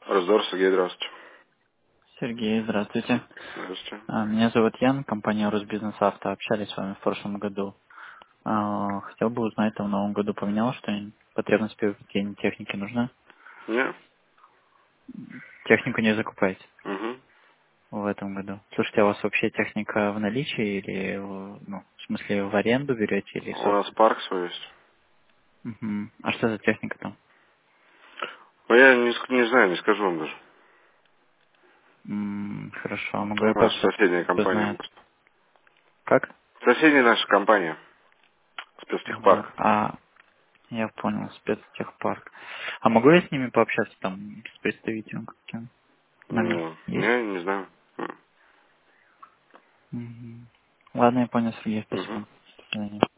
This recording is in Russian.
Раздор, Сергей, здравствуйте. Сергей, здравствуйте. Здравствуйте. Меня зовут Ян, компания Росбизнес Авто. Общались с вами в прошлом году. Хотел бы узнать, в новом году поменялось что-нибудь? Потребность в приобретении техники нужна? Не? Технику не закупаете Угу. в этом году? Слушайте, а у вас вообще техника в наличии или, ну, в смысле, в аренду берете или У нас собственно? парк свой есть. Мгм. А что за техника там? Но я не знаю, не скажу вам даже. Хорошо, а могу У я нас пообщаться, соседняя кто компания, знает? может. Как? Соседняя наша компания. Спецтехпарк. Вот. Я понял, спецтехпарк. А могу я с ними пообщаться там, с представителем каким? Номер Ну, есть? не знаю. Мгм. Ладно, я понял, Сергей, Угу. спасибо. До свидания.